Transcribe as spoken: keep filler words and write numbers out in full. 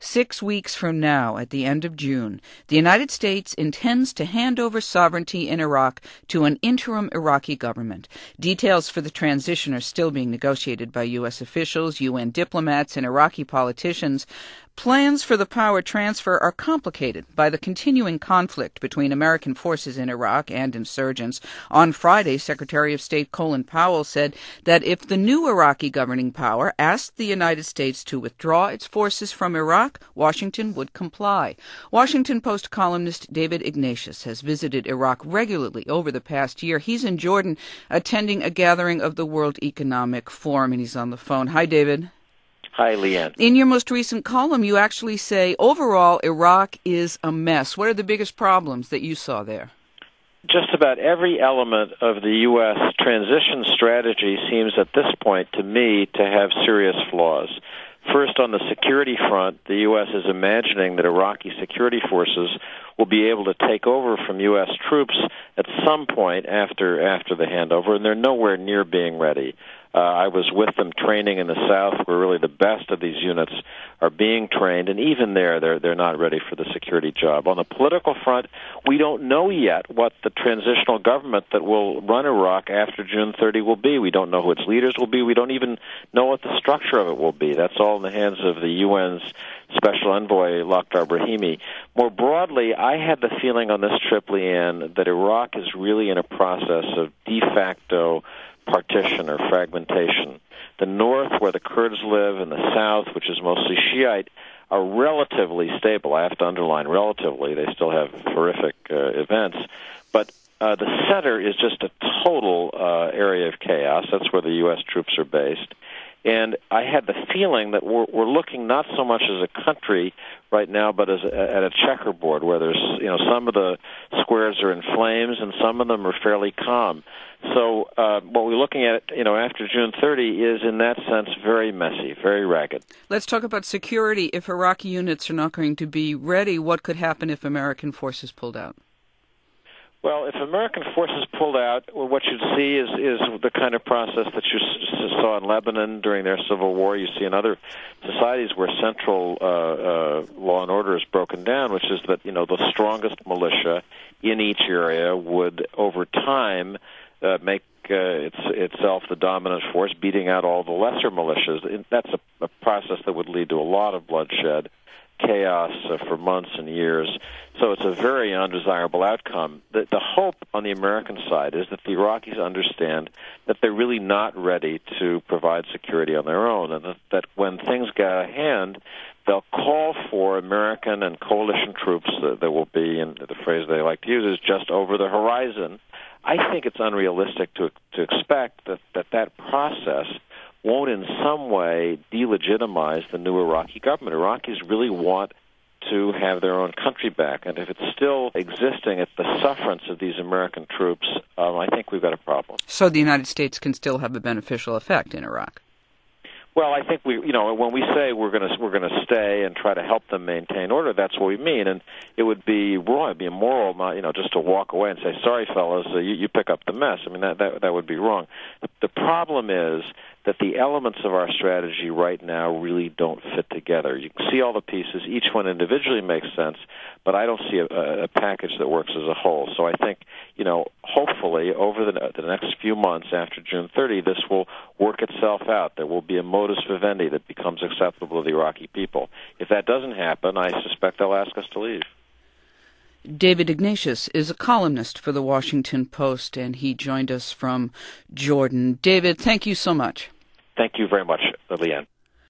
Six weeks from now, at the end of June, the United States intends to hand over sovereignty in Iraq to an interim Iraqi government. Details for the transition are still being negotiated by U S officials, U N diplomats, and Iraqi politicians. Plans for the power transfer are complicated by the continuing conflict between American forces in Iraq and insurgents. On Friday, Secretary of State Colin Powell said that if the new Iraqi governing power asked the United States to withdraw its forces from Iraq, Washington would comply. Washington Post columnist David Ignatius has visited Iraq regularly over the past year. He's in Jordan attending a gathering of the World Economic Forum, and he's on the phone. Hi, David. Hi, Leanne. In your most recent column, you actually say, overall, Iraq is a mess. What are the biggest problems that you saw there? Just about every element of the U S transition strategy seems at this point, to me, to have serious flaws. First, on the security front, the U S is imagining that Iraqi security forces will be able to take over from U S troops at some point after after the handover, and they're nowhere near being ready. Uh, I was with them training in the south, where really the best of these units are being trained, and even there, they're they're not ready for the security job. On the political front, we don't know yet what the transitional government that will run Iraq after June thirtieth will be. We don't know who its leaders will be. We don't even know what the structure of it will be. That's all in the hands of the U N's Special Envoy, Lakhdar Brahimi. More broadly, I had the feeling on this trip, Leanne, that Iraq is really in a process of de facto partition or fragmentation. The north, where the Kurds live, and the south, which is mostly Shiite, are relatively stable. I have to underline relatively. They still have horrific uh, events. But uh, the center is just a total uh, area of chaos. That's where the U S troops are based. And I had the feeling that we're, we're looking not so much as a country right now, but as a, at a checkerboard where there's, you know, some of the squares are in flames and some of them are fairly calm. So uh, what we're looking at, you know, after June thirtieth is, in that sense, very messy, very ragged. Let's talk about security. If Iraqi units are not going to be ready, what could happen if American forces pulled out? Well, if American forces pulled out, well, what you'd see is is the kind of process that you s- saw in Lebanon during their civil war. You see in other societies where central uh, uh, law and order is broken down, which is that, you know, the strongest militia in each area would, over time, uh, make uh, its, itself the dominant force, beating out all the lesser militias. That's a, a process that would lead to a lot of bloodshed, chaos uh, for months and years. So it's a very undesirable outcome. The, the hope on the American side is that the Iraqis understand that they're really not ready to provide security on their own, and that, that when things get out of hand, they'll call for American and coalition troops that, that will be, and the phrase they like to use is just over the horizon. I think it's unrealistic to to expect that that, that process won't in some way delegitimize the new Iraqi government. Iraqis really want to have their own country back, and if it's still existing at the sufferance of these American troops, um, I think we've got a problem. So the United States can still have a beneficial effect in Iraq? Well, I think we, you know, when we say we're going to we're going to stay and try to help them maintain order, that's what we mean. And it would be wrong, it'd be immoral, not, you know, just to walk away and say, "Sorry, fellas, uh, you, you pick up the mess." I mean, that that that would be wrong. The problem is that the elements of our strategy right now really don't fit together. You can see all the pieces; each one individually makes sense, but I don't see a, a package that works as a whole. So I think, you know, hopefully over the, the next few months after June thirtieth, this will work itself out. There will be a modus vivendi that becomes acceptable to the Iraqi people. If that doesn't happen, I suspect they'll ask us to leave. David Ignatius is a columnist for the Washington Post, and he joined us from Jordan. David, thank you so much. Thank you very much, Leanne.